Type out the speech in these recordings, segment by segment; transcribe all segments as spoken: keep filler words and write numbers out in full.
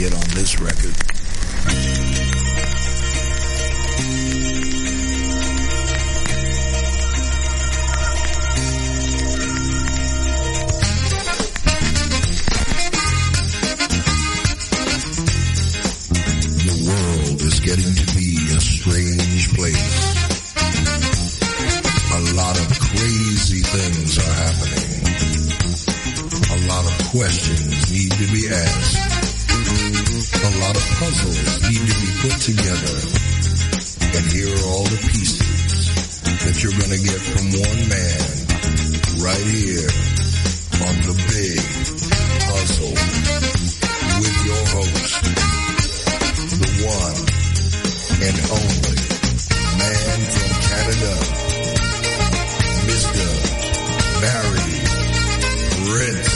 get on this record. The world is getting to be a strange place. A lot of crazy things are happening. A lot of questions need to be asked. A lot of puzzles need to be put together. And here are all the pieces that you're going to get from one man right here on The Big Puzzle with your host, the one and only man from Canada, Mister Barry Prince.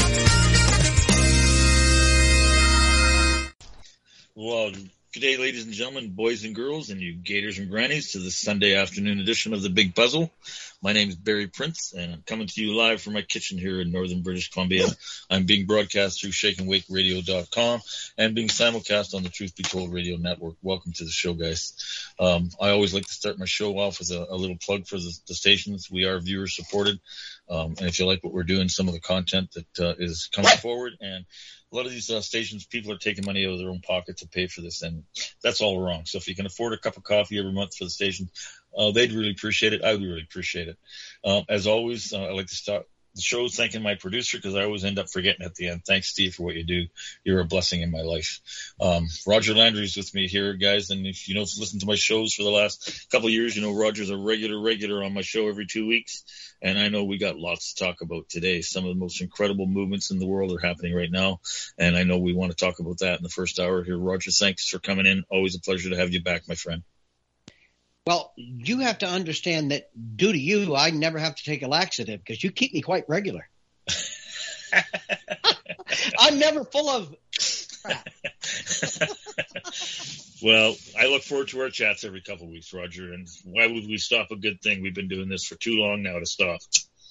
Well, good day, ladies and gentlemen, boys and girls, and you gators and grannies, to the Sunday afternoon edition of The Big Puzzle. My name is Barry Prince, and I'm coming to you live from my kitchen here in northern British Columbia. I'm being broadcast through shake and wake radio dot com and being simulcast on the Truth Be Told Radio Network. Welcome to the show, guys. Um, I always like to start my show off with a, a little plug for the, the stations. We are viewer-supported, um, and if you like what we're doing, some of the content that uh, is coming forward, and a lot of these uh, stations, people are taking money out of their own pocket to pay for this, and that's all wrong. So if you can afford a cup of coffee every month for the station, uh, they'd really appreciate it. I would really appreciate it. Uh, as always, uh, I like to start the show thanking my producer, because I always end up forgetting at the end. Thanks, Steve, for what you do. You're a blessing in my life. Um, Roger Landry's with me here, guys, and if you know, listen to my shows for the last couple of years, you know Roger's a regular, regular on my show every two weeks. And I know we got lots to talk about today. Some of the most incredible movements in the world are happening right now. And I know we want to talk about that in the first hour here. Roger, thanks for coming in. Always a pleasure to have you back, my friend. Well, you have to understand that due to you, I never have to take a laxative because you keep me quite regular. I'm never full of crap. Well, I look forward to our chats every couple of weeks, Roger. And why would we stop a good thing? We've been doing this for too long now to stop.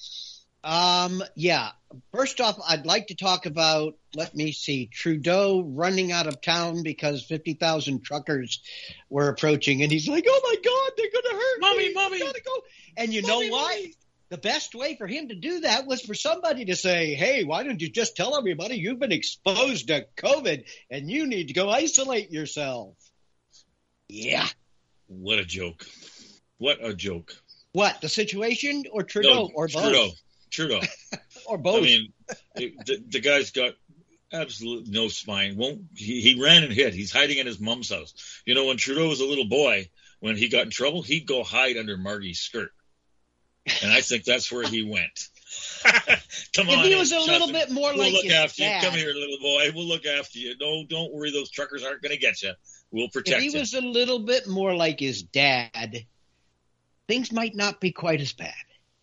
Um, yeah. First off, I'd like to talk about, let me see, Trudeau running out of town because fifty thousand truckers were approaching. And he's like, oh, my God, they're going to hurt mommy, me. Mommy, gotta go. And you mommy, know what? Mommy. The best way for him to do that was for somebody to say, hey, why don't you just tell everybody you've been exposed to COVID and you need to go isolate yourself. Yeah. What a joke. What a joke. What, the situation or Trudeau no, or both? Trudeau. Trudeau. Or both. I mean, the, the guy's got absolutely no spine. Won't he, he ran and hid. He's hiding in his mom's house. You know, when Trudeau was a little boy, when he got in trouble, he'd go hide under Margie's skirt. And I think that's where he went. Come on. If he was in, a little Justin. bit more we'll like look his after dad. you. Come here, little boy. We'll look after you. No, don't worry. Those truckers aren't going to get you. We'll protect If he you. was a little bit more like his dad, things might not be quite as bad.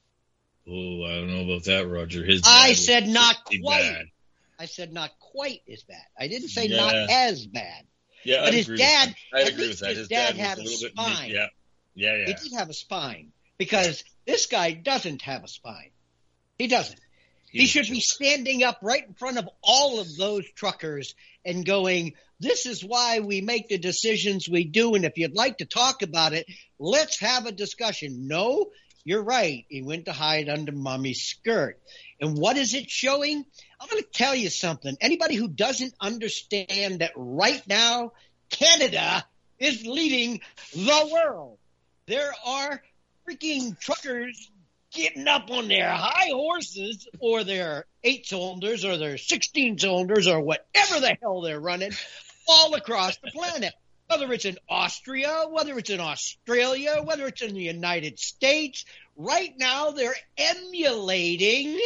Oh, I don't know about that, Roger. His dad I was said not quite. bad. I said not quite as bad. I didn't say Yeah. not as bad. Yeah, But I'd his agree dad, with that. I'd at agree least with that. his His dad dad, had was a a little spine. bit. Yeah, yeah, yeah. He did have a spine because this guy doesn't have a spine. He doesn't. He, he should be standing up right in front of all of those truckers and going, this is why we make the decisions we do. And if you'd like to talk about it, let's have a discussion. No, you're right. He went to hide under mommy's skirt. And what is it showing? I'm going to tell you something. Anybody who doesn't understand that right now, Canada is leading the world. There are freaking truckers getting up on their high horses or their eight cylinders or their sixteen cylinders or whatever the hell they're running all across the planet. Whether it's in Austria, whether it's in Australia, whether it's in the United States, right now they're emulating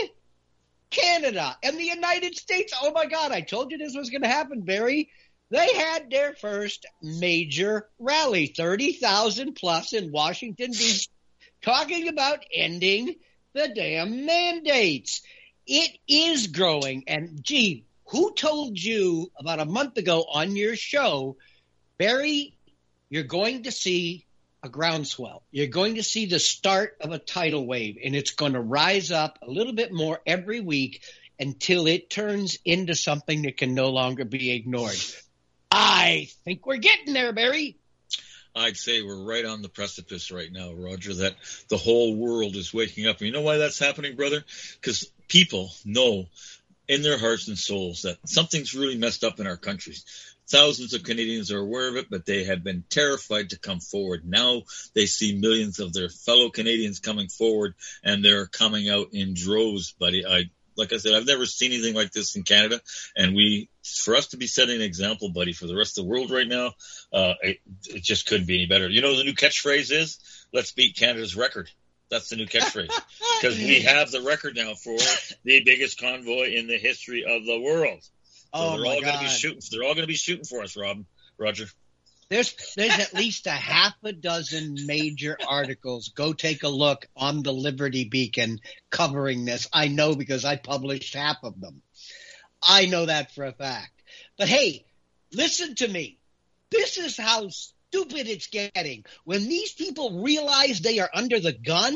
Canada and the United States. Oh my God, I told you this was going to happen, Barry. They had their first major rally, thirty thousand plus in Washington, D C, talking about ending the damn mandates. It is growing. And, gee, who told you about a month ago on your show, Barry, you're going to see a groundswell. You're going to see the start of a tidal wave, and it's going to rise up a little bit more every week. until it turns into something that can no longer be ignored. I think we're getting there, Barry. I'd say we're right on the precipice right now, Roger, that the whole world is waking up. And you know why that's happening, brother? Because people know in their hearts and souls that something's really messed up in our country. Thousands of Canadians are aware of it, but they have been terrified to come forward. Now they see millions of their fellow Canadians coming forward, and they're coming out in droves, buddy. I, like I said, I've never seen anything like this in Canada, and we, for us to be setting an example, buddy, for the rest of the world right now, uh, it, it just couldn't be any better. You know what the new catchphrase is? Let's beat Canada's record. That's the new catchphrase, because we have the record now for the biggest convoy in the history of the world. So oh they're my all God. going to be shooting. They're all going to be shooting for us, Rob, Roger. There's there's at least a half a dozen major articles. Go take a look on the Liberty Beacon covering this. I know because I published half of them. I know that for a fact. But hey, listen to me. This is how stupid it's getting. When these people realize they are under the gun,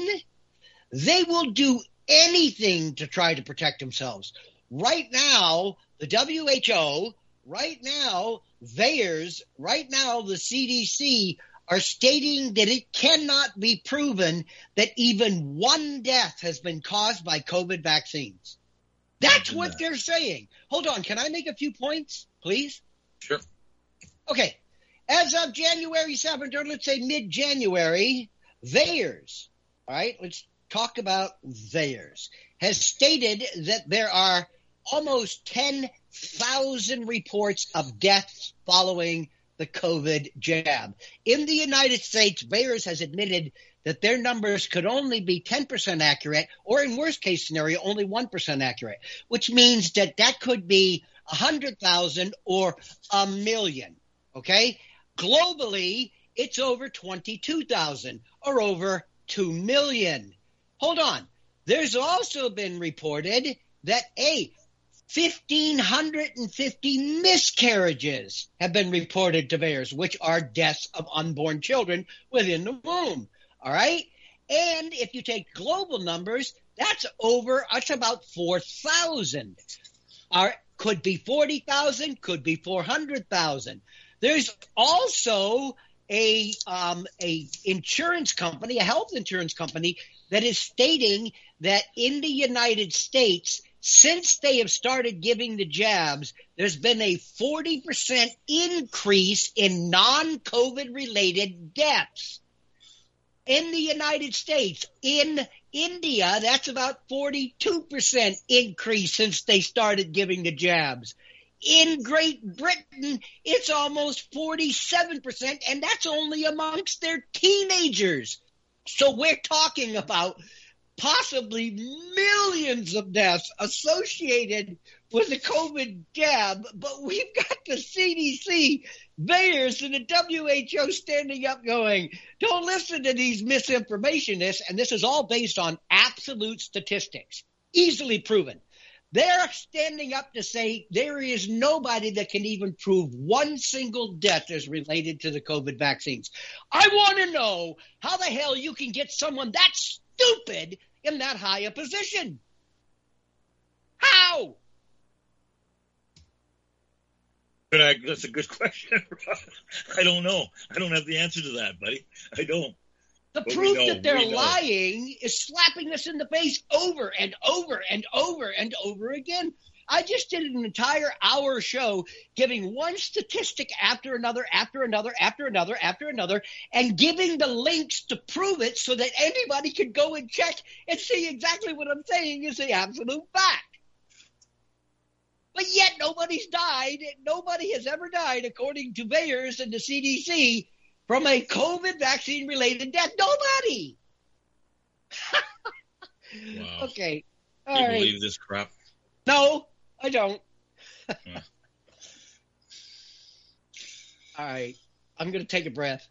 they will do anything to try to protect themselves. Right now, the W H O, right now, VAERS, right now, the C D C are stating that it cannot be proven that even one death has been caused by COVID vaccines. That's what that. they're saying. Hold on. Can I make a few points, please? Sure. Okay. As of January seventh, or let's say mid-January, VAERS, all right, let's talk about VAERS, has stated that there are almost ten thousand reports of deaths following the COVID jab. In the United States, VAERS has admitted that their numbers could only be ten percent accurate, or in worst case scenario, only one percent accurate, which means that that could be one hundred thousand or a million, okay? Globally, it's over twenty-two thousand or over two million. Hold on. There's also been reported that, a one thousand five hundred fifty miscarriages have been reported to VAERS, which are deaths of unborn children within the womb. All right? And if you take global numbers, that's over, that's about four thousand. Are, could be forty thousand, could be four hundred thousand. There's also a um, a insurance company, a health insurance company, that is stating that in the United States, since they have started giving the jabs, there's been a forty percent increase in non-COVID related deaths. In the United States, in India, that's about forty-two percent increase since they started giving the jabs. In Great Britain, it's almost forty-seven percent, and that's only amongst their teenagers. So we're talking about possibly millions of deaths associated with the COVID jab, but we've got the C D C, VAERS, and the W H O standing up going, don't listen to these misinformationists, and this is all based on absolute statistics, easily proven. They're standing up to say there is nobody that can even prove one single death is related to the COVID vaccines. I want to know how the hell you can get someone that stupid in that high a position. How? That's a good question. I don't know. I don't have the answer to that, buddy. I don't. The but proof that they're lying is slapping us in the face over and over and over and over again. I just did an entire hour show giving one statistic after another, after another, after another, after another, and giving the links to prove it so that anybody could go and check and see exactly what I'm saying is the absolute fact. But yet nobody's died. Nobody has ever died, according to VAERS and the C D C, from a COVID vaccine-related death. Nobody. Wow. Okay. All you right. believe this crap? No, I don't. Yeah. All right. I'm going to take a breath.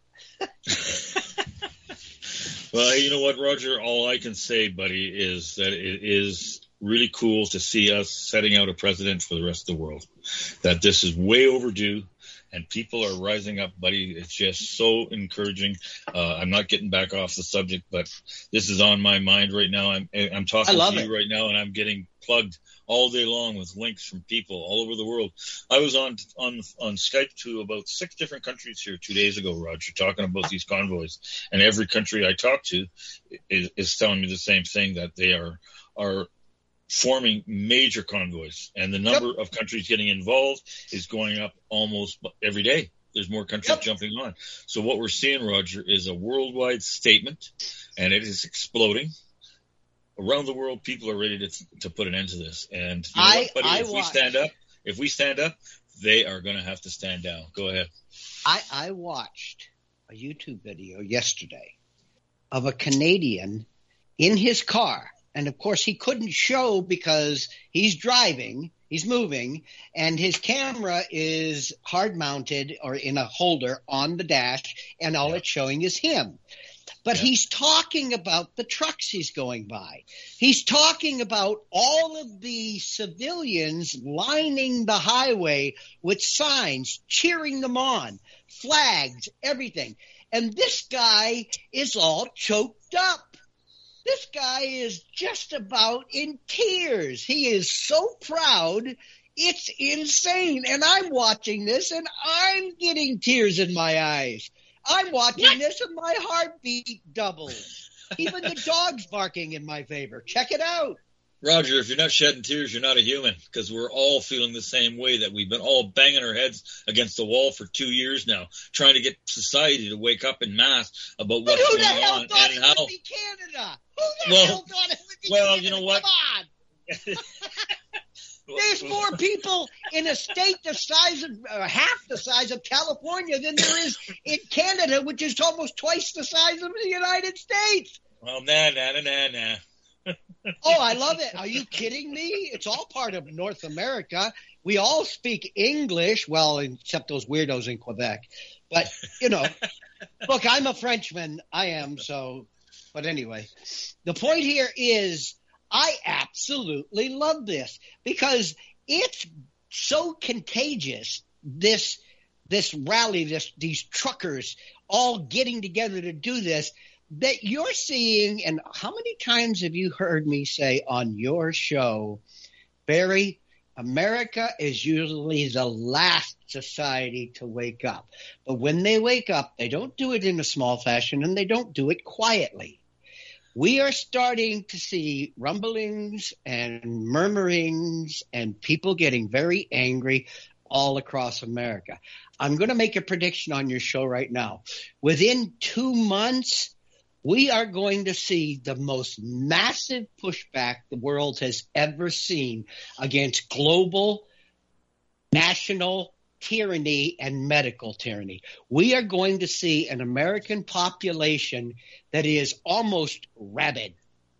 Well, you know what, Roger? All I can say, buddy, is that it is really cool to see us setting out a precedent for the rest of the world. That this is way overdue. and people are rising up, buddy. It's just so encouraging. Uh, I'm not getting back off the subject, but this is on my mind right now. I'm I'm talking to you it. right now, and I'm getting plugged all day long with links from people all over the world. I was on on on Skype to about six different countries here two days ago, Roger, talking about these convoys, and every country I talk to is, is telling me the same thing, that they are are forming major convoys, and the number yep. of countries getting involved is going up almost every day. There's more countries yep. jumping on. So what we're seeing, Roger, is a worldwide statement, and it is exploding. Around the world, people are ready to to put an end to this. And you know I, what, buddy, I if we stand up, if we stand up, they are going to have to stand down. Go ahead. I, I watched a YouTube video yesterday of a Canadian in his car. And, of course, he couldn't show because he's driving, he's moving, and his camera is hard-mounted or in a holder on the dash, and all yeah. it's showing is him. But yeah. he's talking about the trucks he's going by. He's talking about all of the civilians lining the highway with signs, cheering them on, flags, everything. And this guy is all choked up. This guy is just about in tears. He is so proud. It's insane. And I'm watching this, and I'm getting tears in my eyes. I'm watching what? this, and my heartbeat doubles. Even the dog's barking in my favor. Check it out. Roger, if you're not shedding tears, you're not a human, because we're all feeling the same way, that we've been all banging our heads against the wall for two years now, trying to get society to wake up in mass about what's going on thought and it how. Would be Canada? Who the well, hell thought it would be well, Canada? You know what? Come on. There's more people in a state the size of uh, half the size of California than there is in Canada, which is almost twice the size of the United States. Well, nah, nah, nah, nah, nah. Oh, I love it. Are you kidding me? It's all part of North America. We all speak English, well, except those weirdos in Quebec. But, you know, look, I'm a Frenchman. I am, so. But anyway, the point here is I absolutely love this because it's so contagious, this this rally, this these truckers all getting together to do this, that you're seeing. And how many times have you heard me say on your show, Barry, America is usually the last society to wake up. But when they wake up, they don't do it in a small fashion, and they don't do it quietly. We are starting to see rumblings and murmurings and people getting very angry all across America. I'm going to make a prediction on your show right now. Within two months, we are going to see the most massive pushback the world has ever seen against global, national tyranny and medical tyranny. We are going to see an American population that is almost rabid.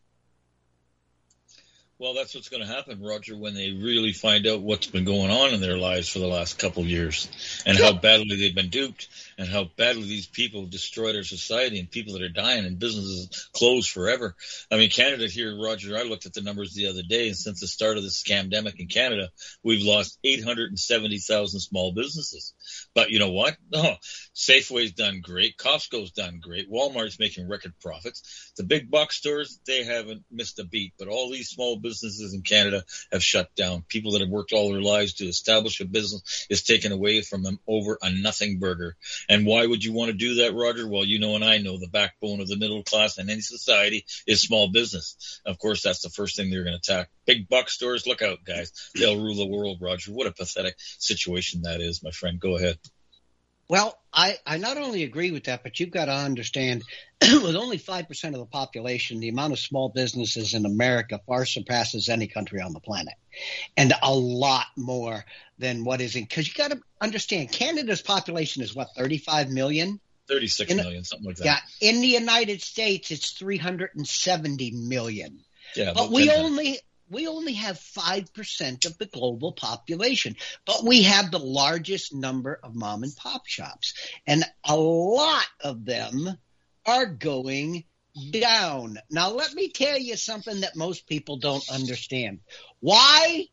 Well, that's what's going to happen, Roger, when they really find out what's been going on in their lives for the last couple of years and how badly they've been duped and how badly these people destroyed our society and people that are dying and businesses closed forever. I mean, Canada here, Roger, I looked at the numbers the other day, and since the start of this scamdemic in Canada, we've lost eight hundred seventy thousand small businesses. But you know what? Oh, Safeway's done great. Costco's done great. Walmart's making record profits. The big box stores, they haven't missed a beat. But all these small businesses in Canada have shut down. People that have worked all their lives to establish a business is taken away from them over a nothing burger. And why would you want to do that, Roger? Well, you know and I know the backbone of the middle class in any society is small business. Of course, that's the first thing they're going to attack. Big box stores, look out, guys. They'll rule the world, Roger. What a pathetic situation that is, my friend. Go ahead. Well, I, I not only agree with that, but you've got to understand with only five percent of the population, the amount of small businesses in America far surpasses any country on the planet, and a lot more than what is in – because you got to understand, Canada's population is what, thirty-five million? thirty-six in, million, something like that. Yeah. In the United States, it's three hundred seventy million. Yeah, but we only – We only have five percent of the global population, but we have the largest number of mom and pop shops, and a lot of them are going down. Now, let me tell you something that most people don't understand. Why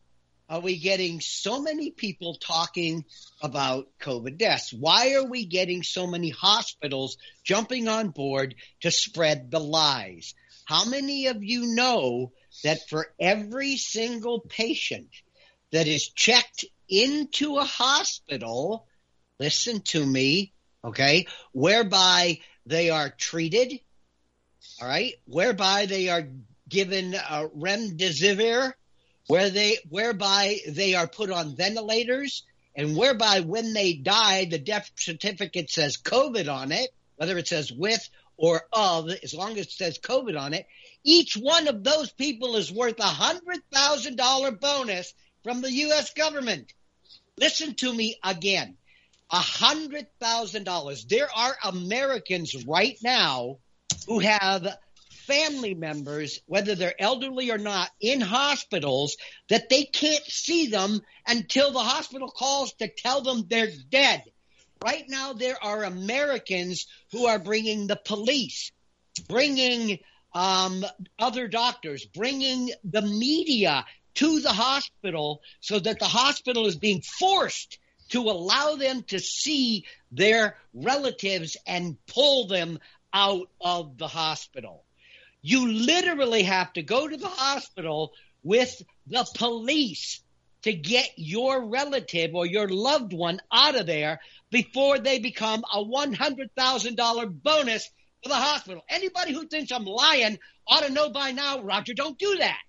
are we getting so many people talking about COVID deaths? Why are we getting so many hospitals jumping on board to spread the lies? How many of you know that for every single patient that is checked into a hospital, listen to me, okay, whereby they are treated, all right, whereby they are given uh, remdesivir, where they, whereby they are put on ventilators, and whereby when they die, the death certificate says COVID on it, whether it says with or of, as long as it says COVID on it, each one of those people is worth a one hundred thousand dollars bonus from the U S government. Listen to me again. one hundred thousand dollars. There are Americans right now who have family members, whether they're elderly or not, in hospitals that they can't see them until the hospital calls to tell them they're dead. Right now, there are Americans who are bringing the police, bringing um, other doctors, bringing the media to the hospital so that the hospital is being forced to allow them to see their relatives and pull them out of the hospital. You literally have to go to the hospital with the police to get your relative or your loved one out of there before they become a one hundred thousand dollars bonus for the hospital. Anybody who thinks I'm lying ought to know by now, Roger, don't do that.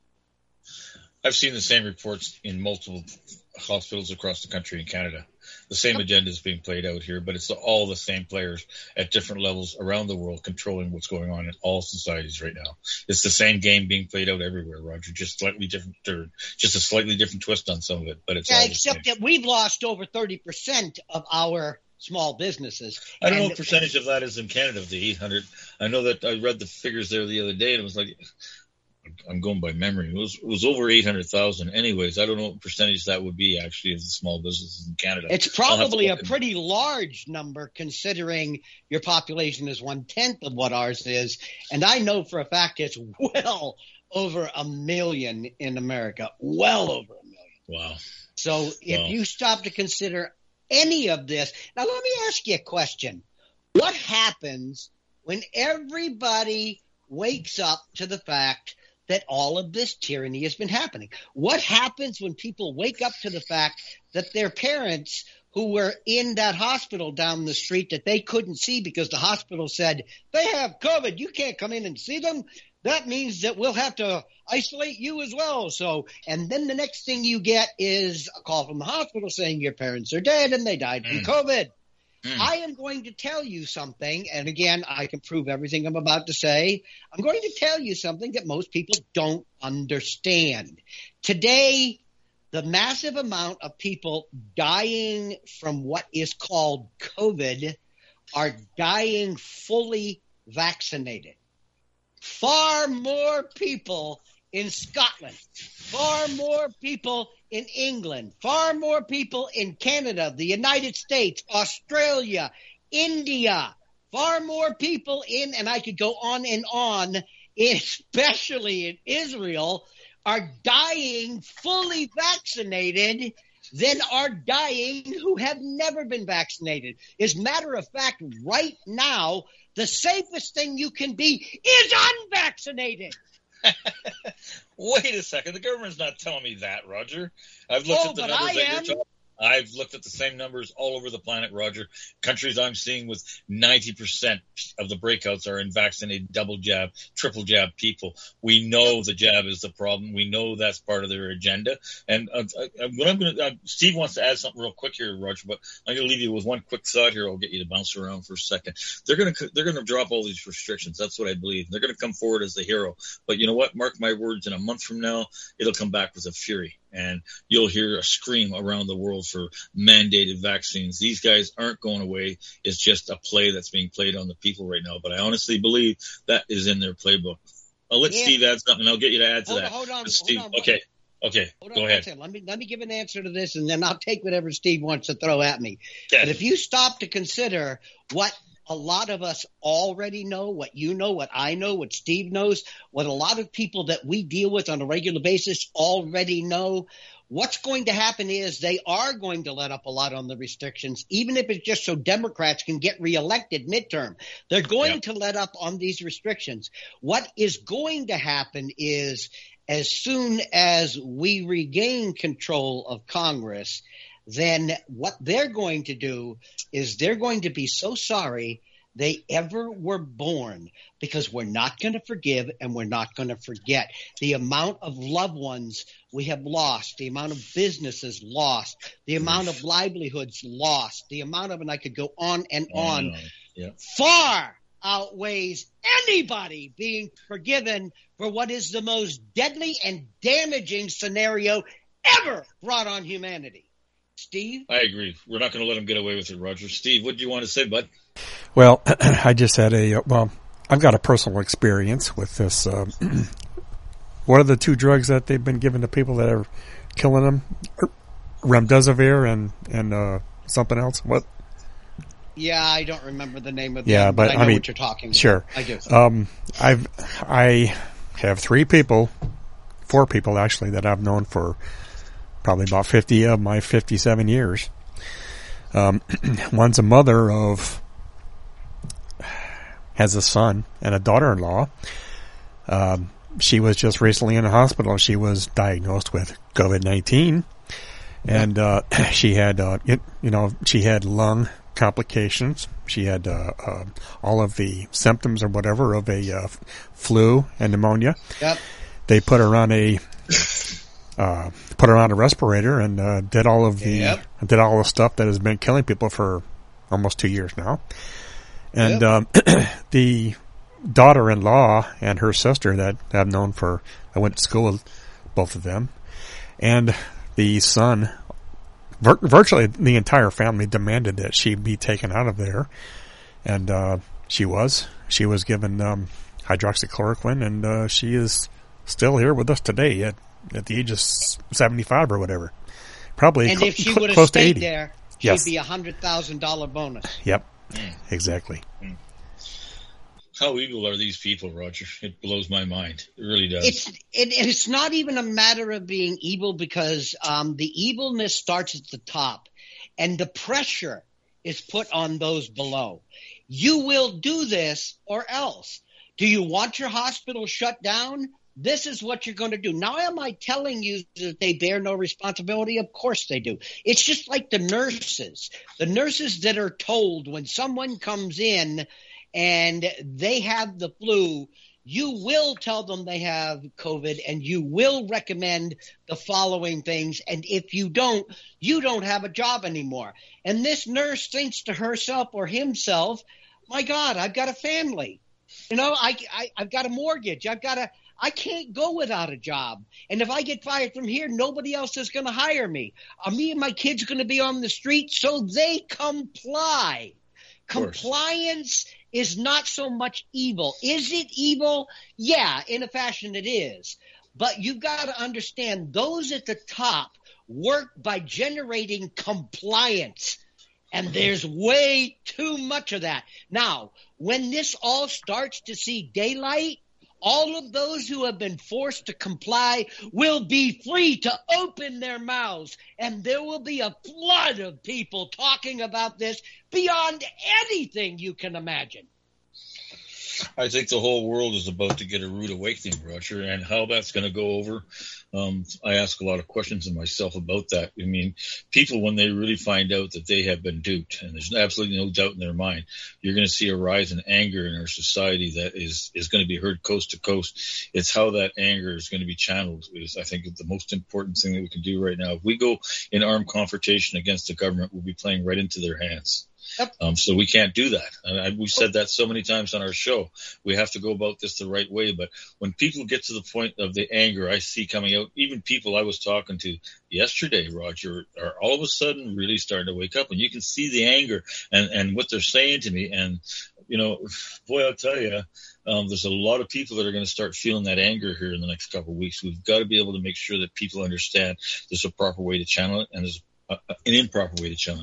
I've seen the same reports in multiple hospitals across the country in Canada. The same agenda is being played out here, but it's all the same players at different levels around the world controlling what's going on in all societies right now. It's the same game being played out everywhere, Roger, just slightly different, or just a slightly different twist on some of it, but it's yeah, all the except same. That we've lost over thirty percent of our small businesses. I don't and, know what percentage of that is in Canada, of the eight hundred. I know that I read the figures there the other day, and it was like, I'm going by memory. It was, it was over eight hundred thousand. Anyways, I don't know what percentage that would be actually of the small businesses in Canada. It's probably a pretty large number considering your population is one-tenth of what ours is. And I know for a fact it's well over a million in America. Well over a million. Wow. So if wow. you stop to consider any of this. Now, let me ask you a question. What happens when everybody wakes up to the fact that all of this tyranny has been happening? What happens when people wake up to the fact that their parents who were in that hospital down the street that they couldn't see because the hospital said, they have COVID, you can't come in and see them? That means that we'll have to isolate you as well. So, and then the next thing you get is a call from the hospital saying your parents are dead and they died from mm. COVID. Mm. I am going to tell you something, and again, I can prove everything I'm about to say. I'm going to tell you something that most people don't understand. Today, the massive amount of people dying from what is called COVID are dying fully vaccinated. Far more people in Scotland, far more people in England, far more people in Canada, the United States, Australia, India, far more people in, and I could go on and on, especially in Israel, are dying fully vaccinated than are dying who have never been vaccinated. As a matter of fact, right now, the safest thing you can be is unvaccinated. Wait a second. The government's not telling me that, Roger. I've looked oh, at the but numbers I that am. you're talking. I've looked at the same numbers all over the planet, Roger. Countries I'm seeing with ninety percent of the breakouts are in vaccinated double jab, triple jab people. We know the jab is the problem. We know that's part of their agenda. And uh, uh, what I'm going to, uh, Steve wants to add something real quick here, Roger, but I'm going to leave you with one quick thought here. I'll get you to bounce around for a second. They're going to, they're going to drop all these restrictions. That's what I believe. They're going to come forward as the hero. But you know what? Mark my words, in a month from now, it'll come back with a fury. And you'll hear a scream around the world for mandated vaccines. These guys aren't going away. It's just a play that's being played on the people right now. But I honestly believe that is in their playbook. I'll let yeah. Steve add something. I'll get you to add to hold that. On, hold on. Steve, hold on. Okay. Okay. Hold Go on ahead. Let me, let me give an answer to this, and then I'll take whatever Steve wants to throw at me. Yeah. But if you stop to consider what a lot of us already know, what you know, what I know, what Steve knows, what a lot of people that we deal with on a regular basis already know, what's going to happen is they are going to let up a lot on the restrictions, even if it's just so Democrats can get reelected midterm. They're going yep. to let up on these restrictions. What is going to happen is as soon as we regain control of Congress, then what they're going to do is they're going to be so sorry they ever were born, because we're not going to forgive and we're not going to forget the amount of loved ones we have lost, the amount of businesses lost, the amount of livelihoods lost, the amount of, and I could go on and on, yeah. far outweighs anybody being forgiven for what is the most deadly and damaging scenario ever brought on humanity. Steve? I agree. We're not going to let him get away with it, Roger. Steve, what do you want to say, bud? Well, I just had a, well, I've got a personal experience with this. Uh, what are the two drugs that they've been giving to people that are killing them? Remdesivir and, and uh, something else? What? Yeah, I don't remember the name of them, yeah, but, but I know I mean, what you're talking about. Sure. I do. Um, I've, I have three people, four people actually, that I've known for probably about fifty of my fifty-seven years. Um, one's a mother of, has a son and a daughter-in-law. Um, she was just recently in the hospital. She was diagnosed with COVID nineteen, and uh, she had, uh, it, you know, she had lung complications. She had uh, uh, all of the symptoms or whatever of a uh, flu and pneumonia. Yep. They put her on a uh, put her on a respirator and uh, did all of the yep. did all the stuff that has been killing people for almost two years now. And yep. um, the daughter-in-law and her sister that I've known for, I went to school with both of them, and the son, vir- virtually the entire family demanded that she be taken out of there, and uh, she was. She was given um, hydroxychloroquine, and uh, she is still here with us today at, at the age of seventy-five or whatever. Probably and cl- if she cl- would have close to stayed eighty. there, she'd yes. be a one hundred thousand dollars bonus. Yep, exactly. Mm. How evil are these people, Roger? It blows my mind. It really does. It's it, it's not even a matter of being evil, because um, the evilness starts at the top, and the pressure is put on those below. You will do this or else. Do you want your hospital shut down? This is what you're going to do. Now, am I telling you that they bear no responsibility? Of course they do. It's just like the nurses. The nurses that are told when someone comes in and they have the flu, you will tell them they have COVID, and you will recommend the following things. And if you don't, you don't have a job anymore. And this nurse thinks to herself or himself, my God, I've got a family. You know, I, I, I've got a mortgage. I've got a – I can't go without a job. And if I get fired from here, nobody else is going to hire me. Uh, me and my kids are going to be on the street, so they comply. Compliance is not so much evil. Is it evil? Yeah, in a fashion it is. But you've got to understand, those at the top work by generating compliance. And there's way too much of that. Now, when this all starts to see daylight, all of those who have been forced to comply will be free to open their mouths, and there will be a flood of people talking about this beyond anything you can imagine. I think the whole world is about to get a rude awakening, Roger, and how that's going to go over. Um, I ask a lot of questions of myself about that. I mean, people, when they really find out that they have been duped, and there's absolutely no doubt in their mind, you're going to see a rise in anger in our society that is, is going to be heard coast to coast. It's how that anger is going to be channeled is, I think, the most important thing that we can do right now. If we go in armed confrontation against the government, we'll be playing right into their hands. Yep. Um, so we can't do that. And I, we've said that so many times on our show. We have to go about this the right way. But when people get to the point of the anger I see coming out, even people I was talking to yesterday, Roger, are all of a sudden really starting to wake up. And you can see the anger and, and what they're saying to me. And, you know, boy, I'll tell you, um, there's a lot of people that are going to start feeling that anger here in the next couple of weeks. We've got to be able to make sure that people understand there's a proper way to channel it, and there's an improper way to channel it.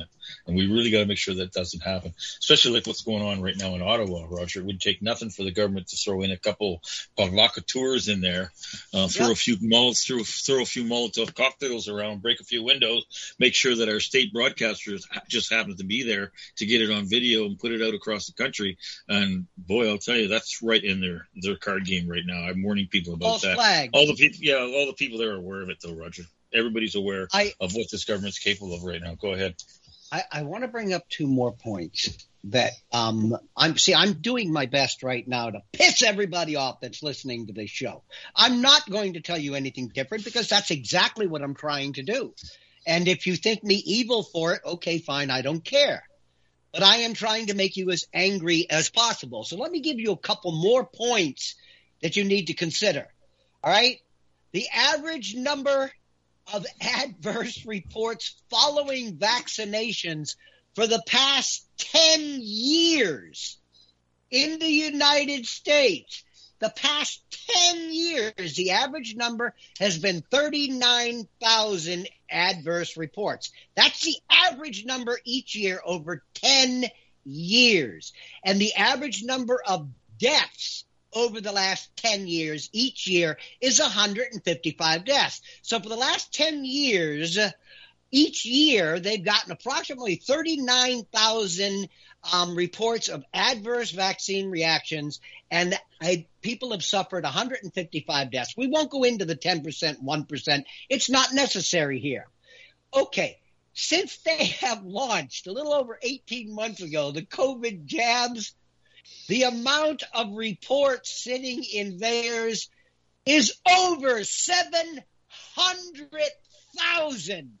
And we really got to make sure that doesn't happen, especially like what's going on right now in Ottawa, Roger. It would take nothing for the government to throw in a couple provocateurs in there, uh, throw yep. a few mullets, throw, throw a few Molotov cocktails around, break a few windows, make sure that our state broadcasters just happen to be there to get it on video and put it out across the country. And boy, I'll tell you, that's right in their, their card game right now. I'm warning people about False that. Flag. All the people, yeah, all the people there are aware of it though, Roger. Everybody's aware I, of what this government's capable of right now. Go ahead. I, I want to bring up two more points that um, I'm see. I'm doing my best right now to piss everybody off that's listening to this show. I'm not going to tell you anything different because that's exactly what I'm trying to do. And if you think me evil for it, okay, fine. I don't care. But I am trying to make you as angry as possible. So let me give you a couple more points that you need to consider. All right? The average number of adverse reports following vaccinations for the past ten years in the United States. The past ten years, the average number has been thirty-nine thousand adverse reports. That's the average number each year over ten years. And the average number of deaths over the last ten years, each year, is one hundred fifty-five deaths. So for the last ten years, each year, they've gotten approximately thirty-nine thousand um, reports of adverse vaccine reactions, and I, people have suffered one hundred fifty-five deaths. We won't go into the ten percent, one percent. It's not necessary here. Okay, since they have launched a little over eighteen months ago the COVID jabs, the amount of reports sitting in theirs is over seven hundred thousand.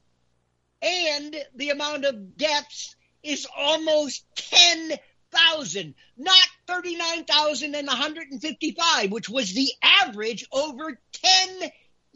And the amount of deaths is almost ten thousand, not thirty-nine thousand and one hundred fifty-five, which was the average over ten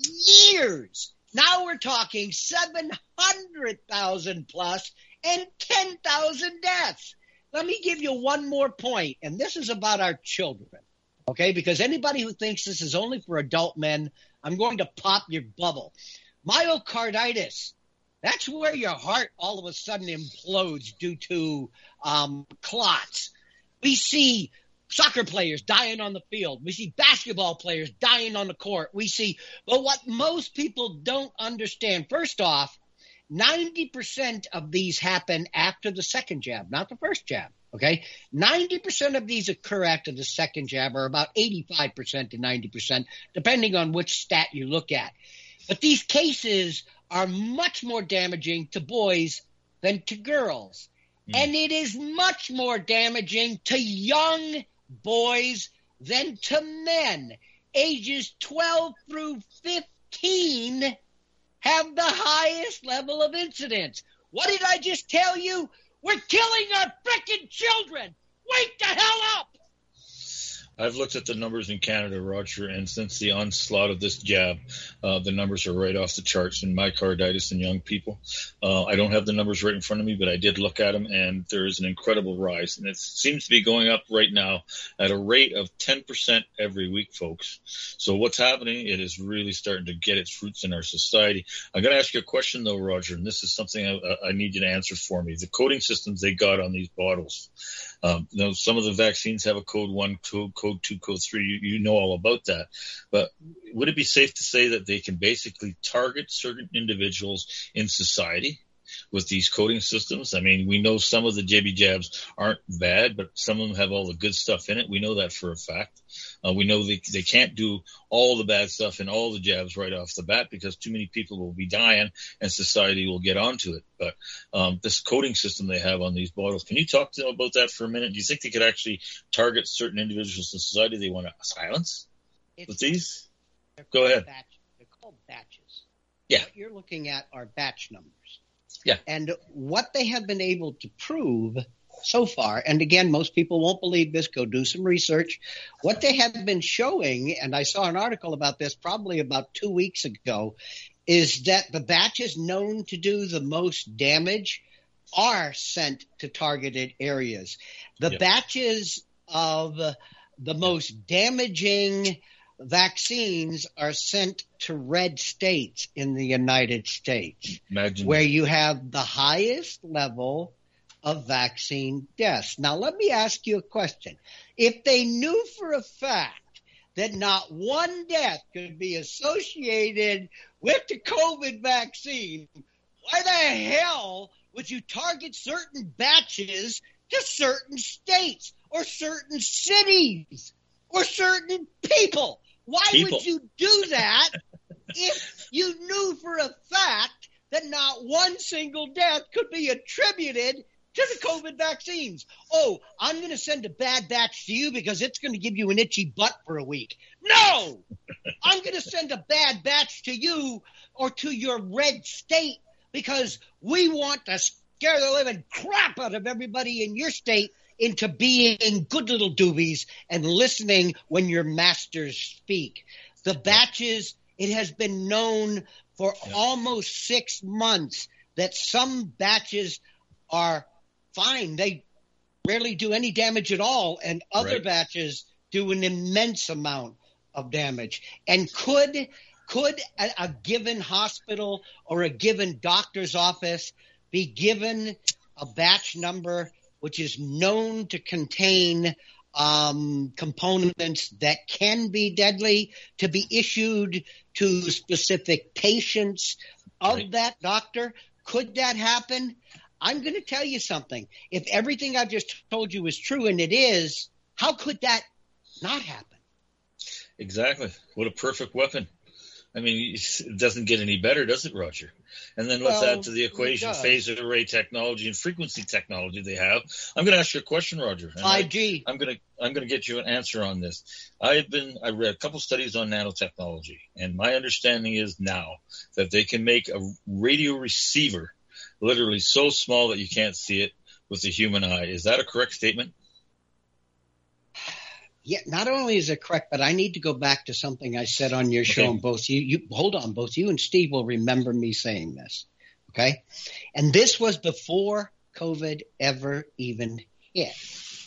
years. Now we're talking seven hundred thousand plus and ten thousand deaths. Let me give you one more point, and this is about our children, okay? Because anybody who thinks this is only for adult men, I'm going to pop your bubble. Myocarditis, that's where your heart all of a sudden implodes due to um, clots. We see soccer players dying on the field. We see basketball players dying on the court. We see, but what most people don't understand, first off, ninety percent of these happen after the second jab, not the first jab, okay? ninety percent of these occur after the second jab, or about eighty-five percent to ninety percent, depending on which stat you look at. But these cases are much more damaging to boys than to girls. Mm. And it is much more damaging to young boys than to men. Ages twelve through fifteen have the highest level of incidence. What did I just tell you? We're killing our frickin' children. Wake the hell up! I've looked at the numbers in Canada, Roger, and since the onslaught of this jab, uh, the numbers are right off the charts in myocarditis in young people. Uh, I don't have the numbers right in front of me, but I did look at them, and there is an incredible rise. And it seems to be going up right now at a rate of ten percent every week, folks. So what's happening? It is really starting to get its roots in our society. I'm going to ask you a question, though, Roger, and this is something I, I need you to answer for me. The coding systems they got on these bottles. Um, you know, some of the vaccines have a code one, code, code two, code three. You, you know all about that. But would it be safe to say that they can basically target certain individuals in society with these coding systems? I mean, we know some of the jibby jabs aren't bad, but some of them have all the good stuff in it. We know that for a fact. Uh, we know they, they can't do all the bad stuff in all the jabs right off the bat because too many people will be dying and society will get onto it. But um, this coding system they have on these bottles, can you talk to them about that for a minute? Do you think they could actually target certain individuals in society they want to silence it's, with these? Go ahead. Batch, they're called batches. Yeah. What you're looking at are batch numbers. Yeah. And what they have been able to prove so far, and again, most people won't believe this, go do some research. What they have been showing, and I saw an article about this probably about two weeks ago, is that the batches known to do the most damage are sent to targeted areas. The yep. batches of the most damaging vaccines are sent to red states in the United States, Imagine where that. you have the highest level of vaccine deaths. Now, let me ask you a question. If they knew for a fact that not one death could be associated with the COVID vaccine, why the hell would you target certain batches to certain states or certain cities or certain people? Why people. would you do that if you knew for a fact that not one single death could be attributed to the COVID vaccines? Oh, I'm going to send a bad batch to you because it's going to give you an itchy butt for a week. No! I'm going to send a bad batch to you or to your red state because we want to scare the living crap out of everybody in your state into being good little doobies and listening when your masters speak. The batches, it has been known for yeah. almost six months that some batches are fine. They rarely do any damage at all, and other right. batches do an immense amount of damage. And could could a, a given hospital or a given doctor's office be given a batch number which is known to contain um, components that can be deadly, to be issued to specific patients of right. that doctor? Could that happen? I'm going to tell you something. If everything I've just told you is true, and it is, how could that not happen? Exactly. What a perfect weapon. I mean, it doesn't get any better, does it, Roger? And then let's well, add to the equation phased array technology and frequency technology they have. I'm going to ask you a question, Roger. five G. I, I'm going to I'm going to get you an answer on this. I've been I read a couple studies on nanotechnology, and my understanding is now that they can make a radio receiver literally so small that you can't see it with the human eye. Is that a correct statement? Yeah, not only is it correct, but I need to go back to something I said on your show, okay. and both you, you hold on, both you and Steve will remember me saying this, okay? And this was before COVID ever even hit.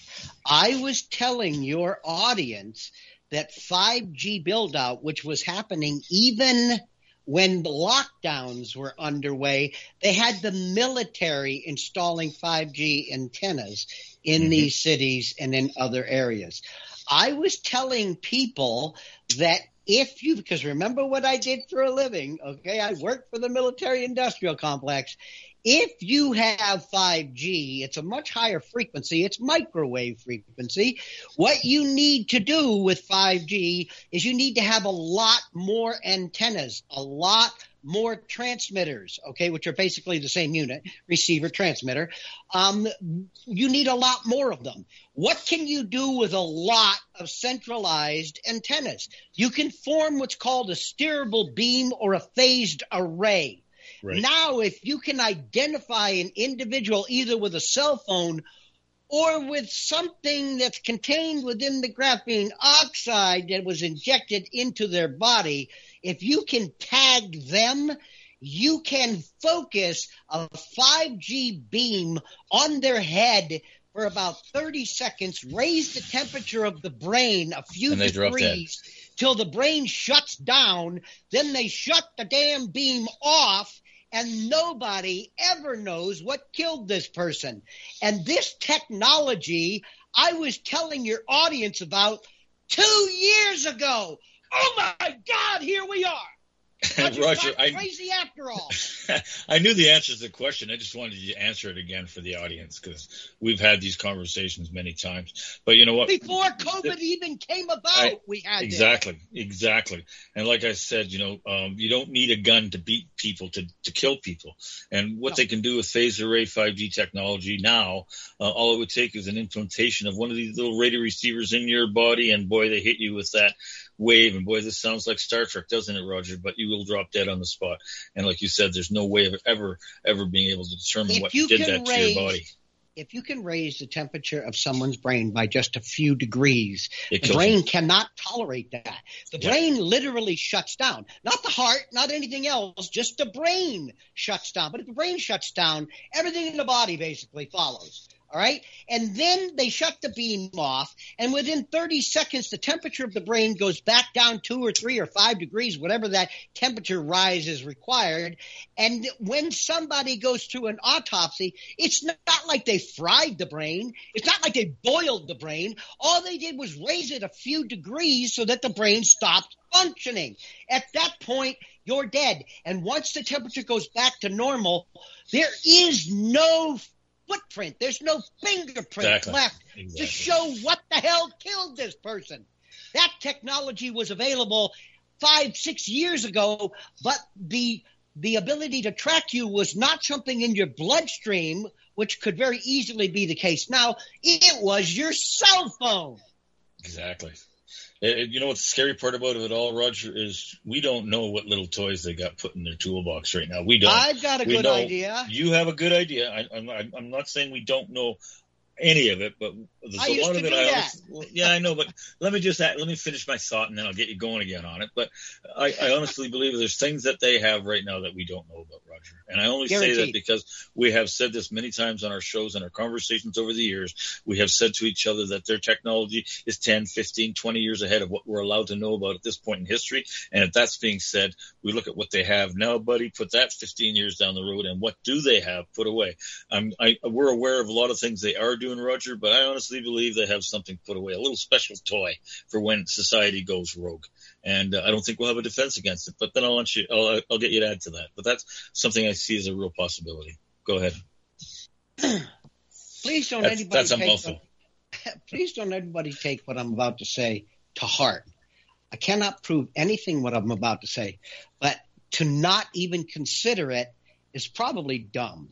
I was telling your audience that five G build-out, which was happening even when the lockdowns were underway, they had the military installing five G antennas in mm-hmm. these cities and in other areas. I was telling people that if you, because remember what I did for a living, okay? I worked for the military industrial complex. If you have five G, it's a much higher frequency. It's microwave frequency. What you need to do with five G is you need to have a lot more antennas, a lot more transmitters, okay, which are basically the same unit, receiver, transmitter. Um, you need a lot more of them. What can you do with a lot of centralized antennas? You can form what's called a steerable beam or a phased array. Right. Now, if you can identify an individual either with a cell phone or with something that's contained within the graphene oxide that was injected into their body, if you can tag them, you can focus a five G beam on their head for about thirty seconds, raise the temperature of the brain a few degrees till the brain shuts down. Then they shut the damn beam off, and nobody ever knows what killed this person. And this technology I was telling your audience about two years ago. Oh, my God, here we are. Roger, I, crazy after all. I knew the answer to the question. I just wanted you to answer it again for the audience because we've had these conversations many times. But you know what? Before COVID the, even came about, I, we had exactly, this. exactly. And like I said, you know, um, you don't need a gun to beat people to to kill people. And what no. they can do with phased array five G technology now, uh, all it would take is an implantation of one of these little radio receivers in your body, and boy, they hit you with that wave, and boy, this sounds like Star Trek, doesn't it, Roger? But you will drop dead on the spot. And like you said, there's no way of ever, ever being able to determine if what you did that raise, to your body. If you can raise the temperature of someone's brain by just a few degrees, it the brain them. cannot tolerate that. The yeah. brain literally shuts down. Not the heart, not anything else, just the brain shuts down. But if the brain shuts down, everything in the body basically follows. All right. And then they shut the beam off. And within thirty seconds, the temperature of the brain goes back down two or three or five degrees, whatever that temperature rise is required. And when somebody goes through an autopsy, it's not like they fried the brain. It's not like they boiled the brain. All they did was raise it a few degrees so that the brain stopped functioning. At that point, you're dead. And once the temperature goes back to normal, there is no footprint. There's no fingerprint exactly. left exactly. to show what the hell killed this person. That technology was available five, six years ago, but the the ability to track you was not something in your bloodstream, which could very easily be the case now. It was your cell phone. Exactly. It, you know what's the scary part about it all, Roger, is we don't know what little toys they got put in their toolbox right now. We don't. I've got a we good know, idea. You have a good idea. I, I'm, I'm not saying we don't know any of it, but there's I a used lot to of it. do I that. honestly, well, yeah, I know, but let me just let me finish my thought, and then I'll get you going again on it. But I, I honestly believe there's things that they have right now that we don't know about, Roger. And I only Guaranteed. say that because we have said this many times on our shows and our conversations over the years. We have said to each other that their technology is ten, fifteen, twenty years ahead of what we're allowed to know about at this point in history. And if that's being said, we look at what they have now, buddy, put that fifteen years down the road, and what do they have put away? I'm, I, we're aware of a lot of things they are doing, Roger, but I honestly believe they have something put away, a little special toy for when society goes rogue. And uh, I don't think we'll have a defense against it, but then I'll let you, I'll, I'll get you to add to that. But that's something I see as a real possibility. Go ahead. Please don't that's, anybody that's a take mouthful. what, please don't anybody take what I'm about to say to heart. I cannot prove anything what I'm about to say, but to not even consider it is probably dumb.